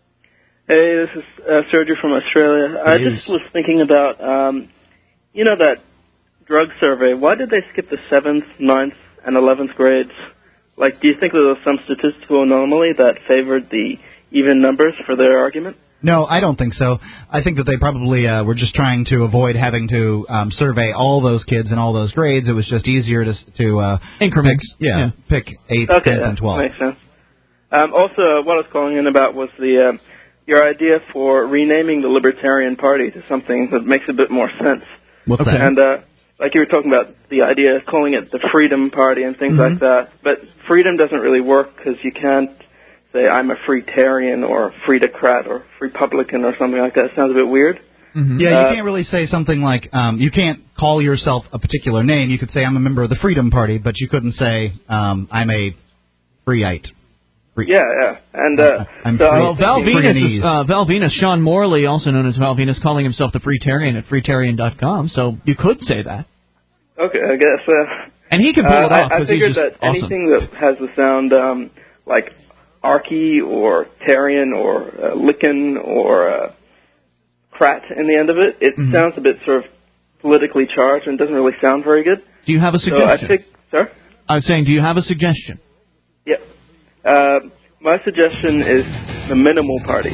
Hey, this is uh, Sergio from Australia. I just was thinking about, um, you know, that drug survey. Why did they skip the seventh, ninth, and eleventh grades? Like, do you think there was some statistical anomaly that favored the even numbers for their argument? No, I don't think so. I think that they probably uh, were just trying to avoid having to um, survey all those kids in all those grades. It was just easier to to uh, increments. Pick, yeah, yeah, pick eighth, okay, tenth, and twelfth. Makes sense. Um, also, what I was calling in about was the uh, your idea for renaming the Libertarian Party to something that makes a bit more sense. What's okay. that? And uh, like you were talking about the idea of calling it the Freedom Party and things Mm-hmm. like that. But freedom doesn't really work because you can't say I'm a freetarian or freedocrat or Republican or something like that. It sounds a bit weird. Mm-hmm. Yeah, you Uh, can't really say something like, um, you can't call yourself a particular name. You could say I'm a member of the Freedom Party, but you couldn't say um, I'm a freeite. Free- yeah, yeah. And uh, I'm so free- Well, Val free Venus, and is, ease. uh, Val Venus, Sean Morley, also known as Val Venus, calling himself the Freetarian at freetarian dot com, so you could say that. Okay, I guess. Uh, And he can pull it uh, off I, I because he's figured just that awesome. anything that has the sound um, like Archie or Tarian or uh, Lickin or uh, Krat in the end of it, it Mhm. sounds a bit sort of politically charged and doesn't really sound very good. Do you have a So I suggestion? think, sir? I was saying, do you have a suggestion? Yeah. Uh, my suggestion is the Minimal Party.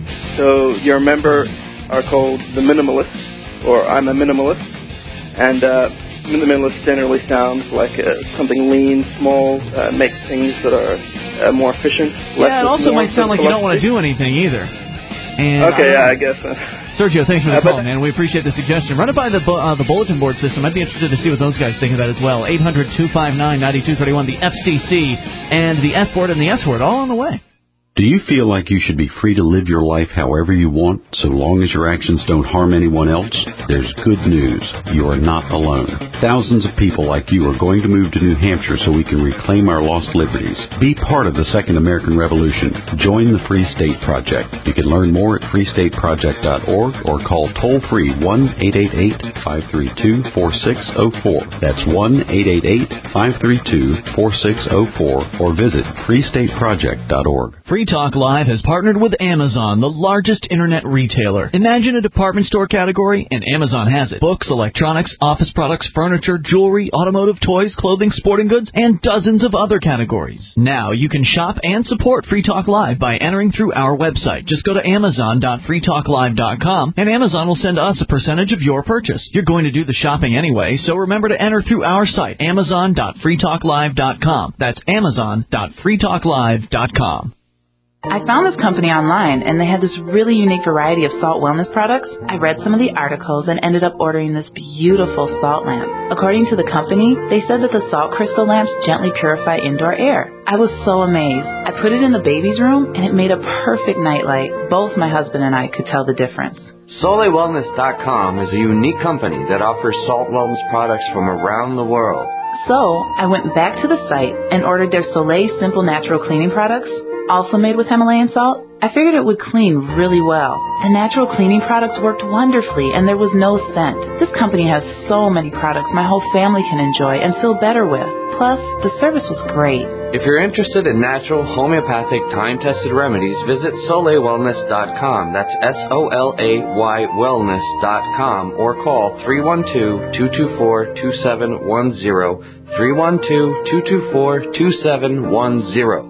So your members are called the Minimalists, or I'm a Minimalist, and uh, Minimalist generally sounds like uh, something lean, small, uh, make things that are uh, more efficient. Less Yeah, it is also more might sound like you don't want to philosophy. do anything either. And Okay, I- yeah, I guess. Uh, Sergio, thanks for the Uh, but- call, man. We appreciate the suggestion. Run it by the bu- uh, the bulletin board system. I'd be interested to see what those guys think of that as well. eight hundred two five nine nine two three one, the F C C, and the F word and the S word, all on the way. Do you feel like you should be free to live your life however you want, so long as your actions don't harm anyone else? There's good news. You are not alone. Thousands of people like you are going to move to New Hampshire so we can reclaim our lost liberties. Be part of the Second American Revolution. Join the Free State Project. You can learn more at free state project dot org or call toll-free one eight eight eight, five three two, four six zero four. That's one eight eight eight, five three two, four six zero four or visit free state project dot org. Free Talk Live has partnered with Amazon, the largest internet retailer. Imagine a department store category, and Amazon has it. Books, electronics, office products, furniture, jewelry, automotive, toys, clothing, sporting goods, and dozens of other categories. Now you can shop and support Free Talk Live by entering through our website. Just go to amazon dot free talk live dot com, and Amazon will send us a percentage of your purchase. You're going to do the shopping anyway, so remember to enter through our site, amazon dot free talk live dot com. That's amazon dot free talk live dot com. I found this company online, and they had this really unique variety of salt wellness products. I read some of the articles and ended up ordering this beautiful salt lamp. According to the company, they said that the salt crystal lamps gently purify indoor air. I was so amazed. I put it in the baby's room, and it made a perfect nightlight. Both my husband and I could tell the difference. Soleil Wellness dot com is a unique company that offers salt wellness products from around the world. So, I went back to the site and ordered their Soleil Simple Natural Cleaning products, also made with Himalayan salt. I figured it would clean really well. The natural cleaning products worked wonderfully, and there was no scent. This company has so many products my whole family can enjoy and feel better with. Plus, the service was great. If you're interested in natural, homeopathic, time-tested remedies, visit Soleil Wellness dot com. That's S O L A Y Wellness dot com or call three one two, two two four, two seven one zero, three one two, two two four, two seven one zero.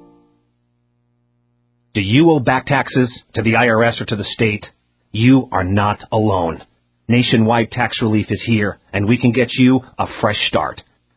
Do you owe back taxes to the I R S or to the state? You are not alone. Nationwide tax relief is here, and we can get you a fresh start.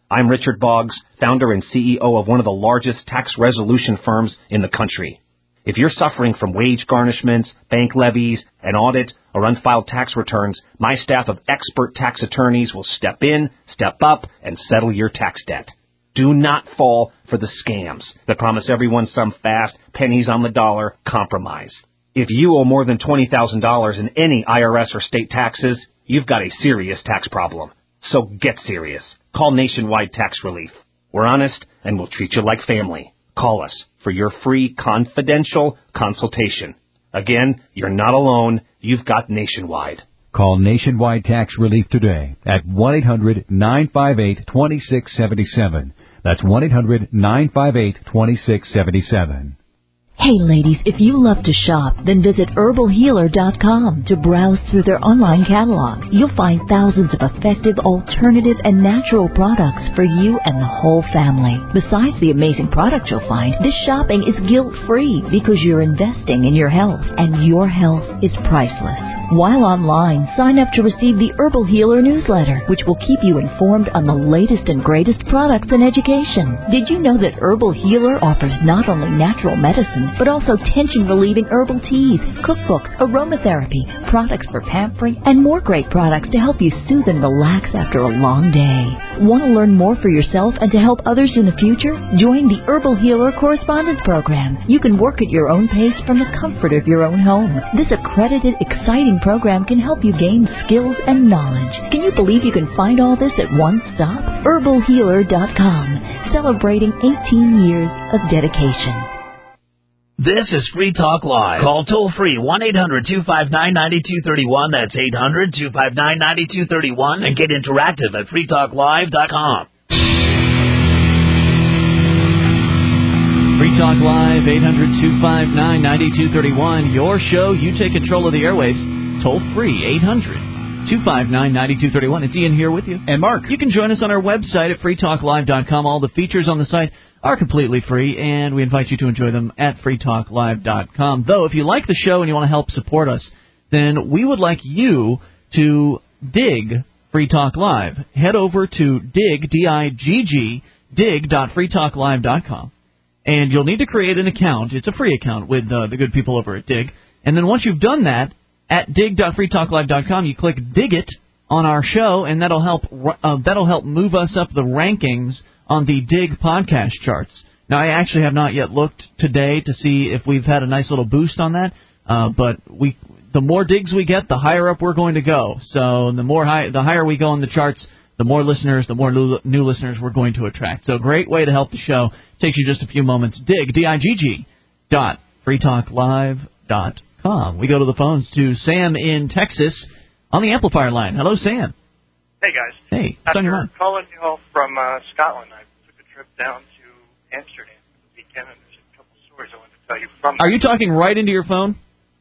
I'm Richard Boggs, founder and C E O of one of the largest tax resolution firms in the country. If you're suffering from wage garnishments, bank levies, an audit, or unfiled tax returns, my staff of expert tax attorneys will step in, step up, and settle your tax debt. Do not fall for the scams that promise everyone some fast, pennies on the dollar compromise. If you owe more than twenty thousand dollars in any I R S or state taxes, you've got a serious tax problem. So get serious. Call Nationwide Tax Relief. We're honest, and we'll treat you like family. Call us for your free confidential consultation. Again, you're not alone. You've got Nationwide. Call Nationwide Tax Relief today at one eight hundred nine five eight two six seven seven. That's one eight hundred nine five eight two six seven seven. Hey ladies, if you love to shop, then visit herbal healer dot com to browse through their online catalog. You'll find thousands of effective, alternative, and natural products for you and the whole family. Besides the amazing products you'll find, this shopping is guilt-free because you're investing in your health, and your health is priceless. While online, sign up to receive the Herbal Healer newsletter, which will keep you informed on the latest and greatest products and education. Did you know that Herbal Healer offers not only natural medicine, but also tension-relieving herbal teas, cookbooks, aromatherapy, products for pampering, and more great products to help you soothe and relax after a long day. Want to learn more for yourself and to help others in the future? Join the Herbal Healer Correspondence Program. You can work at your own pace from the comfort of your own home. This accredited, exciting program can help you gain skills and knowledge. Can you believe you can find all this at one stop? herbal healer dot com, celebrating eighteen years of dedication. This is Free Talk Live. Call toll-free one eight hundred two five nine nine two three one. That's eight hundred two five nine nine two three one. And get interactive at free talk live dot com. Free Talk Live, eight hundred two five nine nine two three one. Your show, you take control of the airwaves. Toll-free, eight hundred two five nine nine two three one. It's Ian here with you. And Mark. You can join us on our website at free talk live dot com. All the features on the site are completely free, and we invite you to enjoy them at free talk live dot com. Though, if you like the show and you want to help support us, then we would like you to dig Free Talk Live. Head over to dig, D I G G, dig dot free talk live dot com, and you'll need to create an account. It's a free account with uh, the good people over at Dig. And then once you've done that, at dig dot free talk live dot com, you click Dig It on our show, and that'll help uh, that'll help move us up the rankings on the Dig podcast charts. Now, I actually have not yet looked today to see if we've had a nice little boost on that, uh, but we the more digs we get, the higher up we're going to go. So the more high, the higher we go in the charts, the more listeners, the more new, new listeners we're going to attract. So great way to help the show. Takes you just a few moments. Dig, D I G G, dot free talk live dot com. We go to the phones to Sam in Texas on the amplifier line. Hello, Sam. Hey, guys. Hey, what's After on your mind? calling you all from uh, Scotland, I took a trip down to Amsterdam for the weekend, and there's a couple stories I wanted to tell you from Are you talking right into your phone?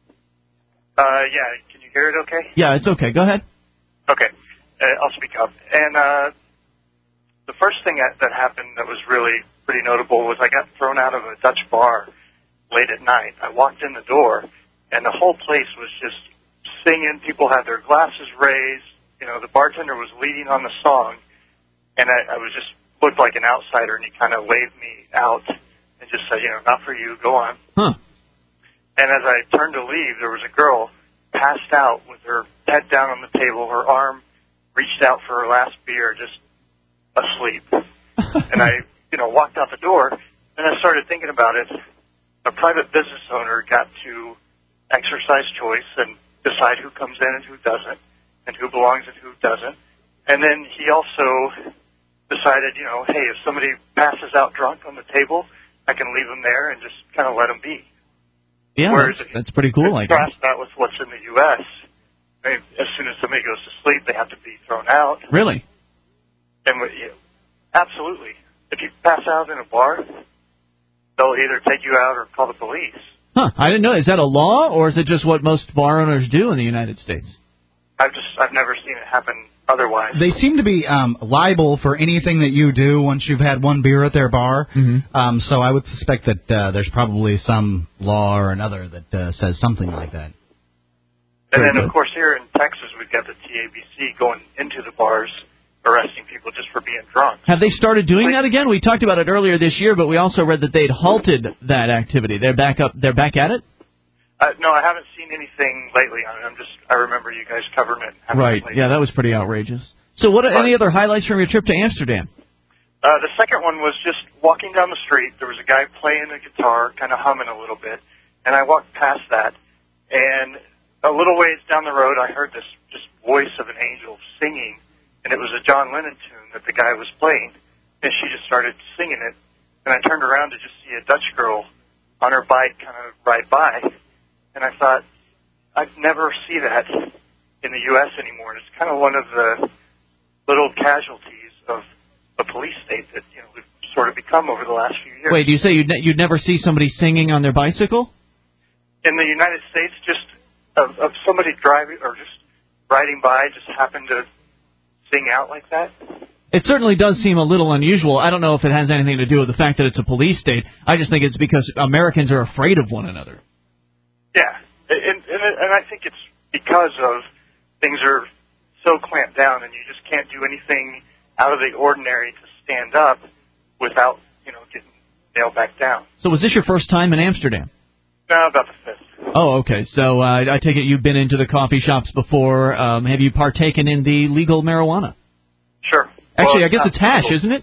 Uh, yeah, can you hear it okay? Yeah, it's okay. Go ahead. Okay, uh, I'll speak up. And uh, the first thing that, that happened that was really pretty notable was I got thrown out of a Dutch bar late at night. I walked in the door, and the whole place was just singing. People had their glasses raised. You know, the bartender was leading on the song, and I, I was just looked like an outsider, and he kind of waved me out and just said, you know, not for you, go on. Huh. And as I turned to leave, there was a girl passed out with her head down on the table, her arm reached out for her last beer, just asleep. And I, you know, walked out the door, and I started thinking about it. A private business owner got to exercise choice and decide who comes in and who doesn't, and who belongs and who doesn't. And then he also decided, you know, hey, if somebody passes out drunk on the table, I can leave them there and just kind of let them be. Yeah, Whereas that's, that's pretty cool. I guess. Contrast that with what's in the U S I mean, as soon as somebody goes to sleep, they have to be thrown out. Really? And we, you know, absolutely. If you pass out in a bar, they'll either take you out or call the police. Huh. I didn't know. Is that a law, or is it just what most bar owners do in the United States? I've just I've never seen it happen otherwise. They seem to be um, liable for anything that you do once you've had one beer at their bar. Mm-hmm. Um, so I would suspect that uh, there's probably some law or another that uh, says something like that. And then, of course, here in Texas, we've got the T A B C going into the bars arresting people just for being drunk. Have they started doing that again? We talked about it earlier this year, but we also read that they'd halted that activity. They're back up. They're back at it? Uh, no, I haven't seen anything lately on it. I'm just, I remember you guys covering it. Right. Yeah, that was pretty outrageous. So what? Any other highlights from your trip to Amsterdam? Uh, the second one was just walking down the street. There was a guy playing a guitar, kind of humming a little bit, and I walked past that, and a little ways down the road, I heard this just voice of an angel singing, and it was a John Lennon tune that the guy was playing, and she just started singing it, and I turned around to just see a Dutch girl on her bike kind of ride by, and I thought, I'd never see that in the U S anymore, and it's kind of one of the little casualties of a police state that, you know, we've sort of become over the last few years. Wait, do you say you'd, ne- you'd never see somebody singing on their bicycle? In the United States, just of, of somebody driving or just riding by just happened to sing out like that. It certainly does seem a little unusual. I don't know if it has anything to do with the fact that it's a police state. I just think it's because Americans are afraid of one another. Yeah, and, and, and I think it's because of things are so clamped down and you just can't do anything out of the ordinary to stand up without, you know, getting nailed back down. So was this your first time in Amsterdam? No, about the fifth. Oh, okay. So uh, I take it you've been into the coffee shops before. Um, have you partaken in the legal marijuana? Sure. Actually, well, I guess it's hash, legal. Isn't it?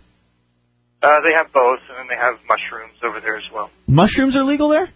Uh, they have both, and then they have mushrooms over there as well. Mushrooms are legal there?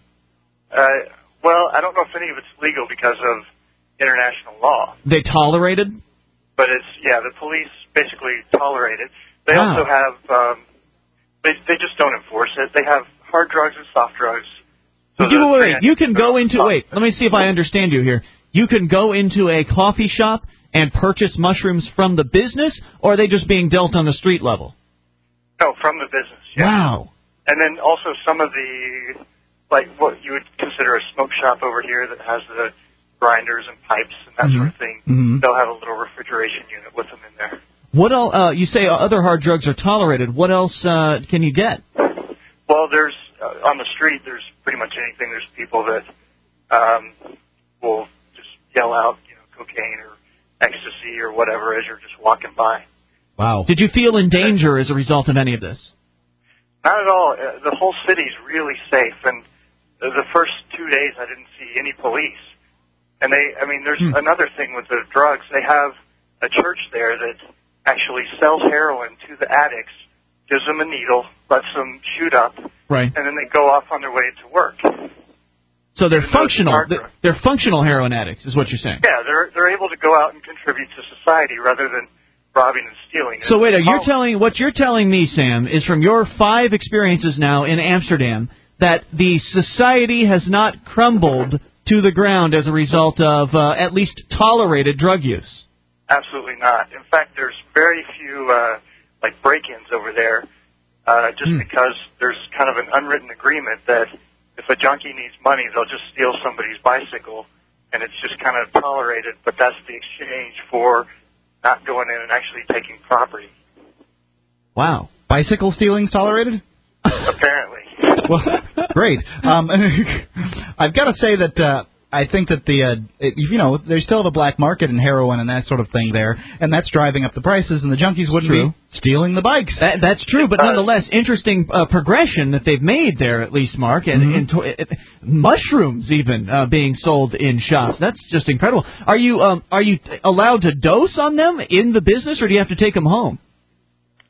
Uh, well, I don't know if any of it's legal because of international law. They tolerate it? But it's, yeah, the police basically tolerate it. They wow. also have, um, they, they just don't enforce it. They have hard drugs and soft drugs. So you, wait, wait, you can go into, wait, let me see if I understand you here. You can go into a coffee shop and purchase mushrooms from the business, or are they just being dealt on the street level? No, from the business, yeah. Wow. And then also some of the, like what you would consider a smoke shop over here that has the grinders and pipes and that mm-hmm. sort of thing, mm-hmm. they'll have a little refrigeration unit with them in there. What else, uh, you say other hard drugs are tolerated. What else uh, can you get? Well, there's, uh, on the street, there's pretty much anything. There's people that um, will just yell out, you know, cocaine or ecstasy or whatever as you're just walking by. Wow. Did you feel in danger as a result of any of this? Not at all. Uh, the whole city's really safe, and uh, the first two days I didn't see any police. And they, I mean, there's hmm. another thing with the drugs. They have a church there that actually sells heroin to the addicts, gives them a needle, lets them shoot up, right, and then they go off on their way to work. So they're functional. They're, they're functional heroin addicts, is what you're saying. Yeah, they're they're able to go out and contribute to society rather than robbing and stealing. So wait, are you telling what you're telling me, Sam, is from your five experiences now in Amsterdam that the society has not crumbled to the ground as a result of uh, at least tolerated drug use? Absolutely not. In fact, there's very few uh, like break-ins over there, uh, just hmm. because there's kind of an unwritten agreement that if a junkie needs money, they'll just steal somebody's bicycle, and it's just kind of tolerated. But that's the exchange for not going in and actually taking property. Wow, bicycle stealing's tolerated? Apparently. Well, great. Um, I've got to say that. Uh, I think that the, uh, it, you know, they still have a black market in heroin and that sort of thing there, and that's driving up the prices, and the junkies wouldn't true. be stealing the bikes. That, that's true, but nonetheless, interesting uh, progression that they've made there, at least, Mark, and, Mm-hmm. and to, it, mushrooms even uh, being sold in shops. That's just incredible. Are you um, are you allowed to dose on them in the business, or do you have to take them home? Uh,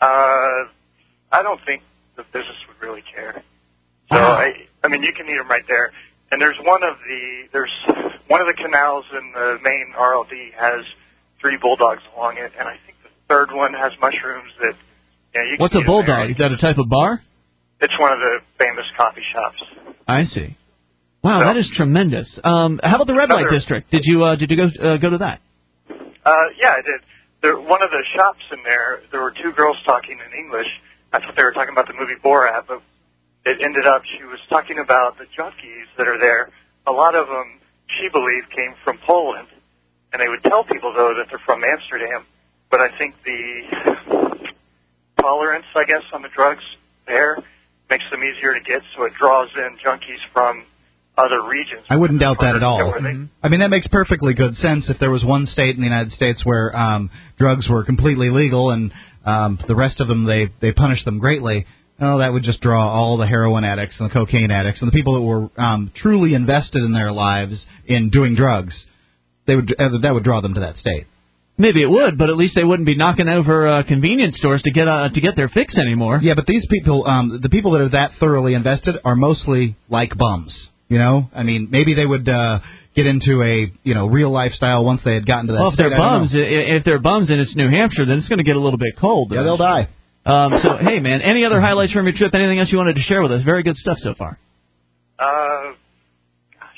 I don't think the business would really care. So, Wow. I, I mean, you can eat them right there. And there's one of the there's one of the canals in the main R L D has three bulldogs along it, and I think the third one has mushrooms that. You know, you What's can a eat 'em there. bulldog? Is that a type of bar? It's one of the famous coffee shops. I see. Wow, So- that is tremendous. Um, how about the red light Another- district? Did you uh, did you go uh, go to that? Uh, yeah, I did. There, one of the shops in there, there were two girls talking in English. I thought they were talking about the movie Borat, but it ended up she was talking about the junkies that are there. A lot of them, she believed, came from Poland, and they would tell people, though, that they're from Amsterdam. But I think the tolerance, I guess, on the drugs there makes them easier to get, so it draws in junkies from other regions. I wouldn't doubt that at all. Where they- Mm-hmm. I mean, that makes perfectly good sense. If there was one state in the United States where um, drugs were completely legal and um, the rest of them they they punished them greatly, oh, that would just draw all the heroin addicts and the cocaine addicts and the people that were um, truly invested in their lives in doing drugs. They would uh, that would draw them to that state. Maybe it would, but at least they wouldn't be knocking over uh, convenience stores to get uh, to get their fix anymore. Yeah, but these people, um, the people that are that thoroughly invested, are mostly like bums. You know, I mean, maybe they would uh, get into a you know real lifestyle once they had gotten to that. Well, if state, they're bums, i- if they're bums and it's New Hampshire, then it's going to get a little bit cold. Yeah, they'll die. Um, so, hey, man, any other highlights from your trip? Anything else you wanted to share with us? Very good stuff so far. Uh, gosh.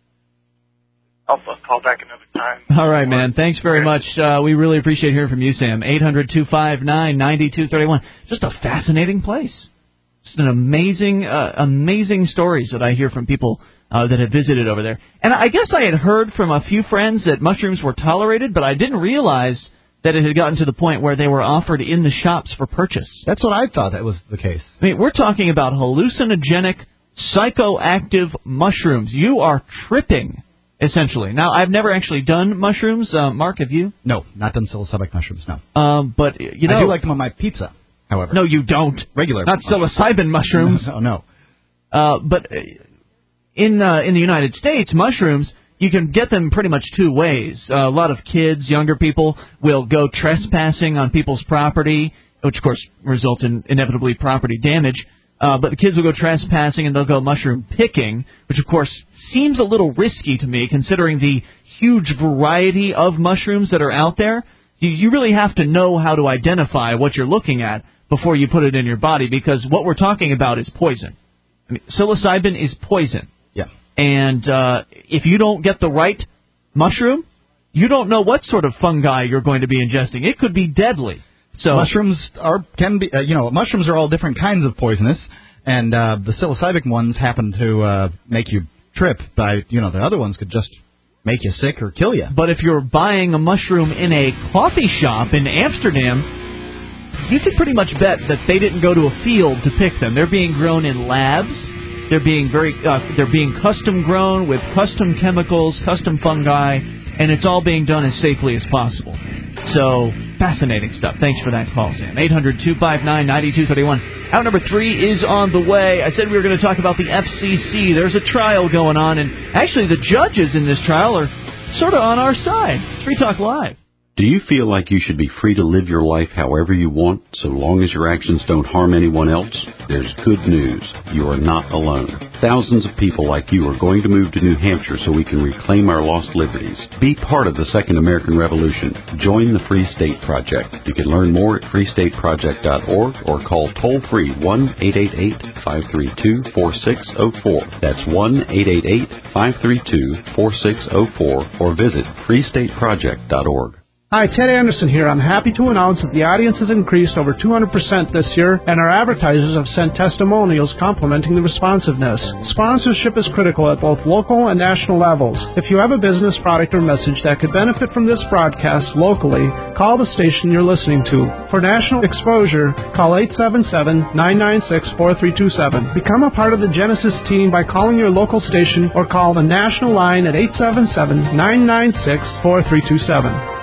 I'll, I'll call back another time. All right, man. Thanks very much. Uh, we really appreciate hearing from you, Sam. eight hundred two five nine nine two three one. Just a fascinating place. Just an amazing, uh, amazing stories that I hear from people uh, that have visited over there. And I guess I had heard from a few friends that mushrooms were tolerated, but I didn't realize that it had gotten to the point where they were offered in the shops for purchase. That's what I thought that was the case. I mean, we're talking about hallucinogenic, psychoactive mushrooms. You are tripping, essentially. Now, I've never actually done mushrooms. Uh, Mark, have you? No, not done psilocybin mushrooms, no. Um, but, you know... I do like them on my pizza, however. No, you don't. Regular Not mushrooms. psilocybin mushrooms. No, no. Uh, but in uh, in the United States, mushrooms, you can get them pretty much two ways. Uh, a lot of kids, younger people, will go trespassing on people's property, which, of course, results in inevitably property damage. Uh, but the kids will go trespassing and they'll go mushroom picking, which, of course, seems a little risky to me, considering the huge variety of mushrooms that are out there. You, you really have to know how to identify what you're looking at before you put it in your body, because what we're talking about is poison. I mean, psilocybin is poison. Yeah. And uh, if you don't get the right mushroom, you don't know what sort of fungi you're going to be ingesting. It could be deadly. So mushrooms are can be uh, you know mushrooms are all different kinds of poisonous, and uh, the psilocybin ones happen to uh, make you trip. By you know the other ones could just make you sick or kill you. But if you're buying a mushroom in a coffee shop in Amsterdam, you can pretty much bet that they didn't go to a field to pick them. They're being grown in labs. They're being very uh, they're being custom grown with custom chemicals, custom fungi, and it's all being done as safely as possible. So, fascinating stuff. Thanks for that call, Sam. eight hundred two five nine nine two three one. Hour number three is on the way. I said we were going to talk about the F C C. There's a trial going on, and actually the judges in this trial are sort of on our side. It's Free Talk Live. Do you feel like you should be free to live your life however you want, so long as your actions don't harm anyone else? There's good news. You are not alone. Thousands of people like you are going to move to New Hampshire so we can reclaim our lost liberties. Be part of the Second American Revolution. Join the Free State Project. You can learn more at free state project dot org or call toll-free one eight eight eight, five three two, four six zero four. That's one eight eight eight, five three two, four six zero four or visit free state project dot org. Hi, Ted Anderson here. I'm happy to announce that the audience has increased over two hundred percent this year, and our advertisers have sent testimonials complimenting the responsiveness. Sponsorship is critical at both local and national levels. If you have a business, product, or message that could benefit from this broadcast locally, call the station you're listening to. For national exposure, call eight seven seven, nine nine six, four three two seven. Become a part of the Genesis team by calling your local station or call the national line at eight seven seven, nine nine six, four three two seven.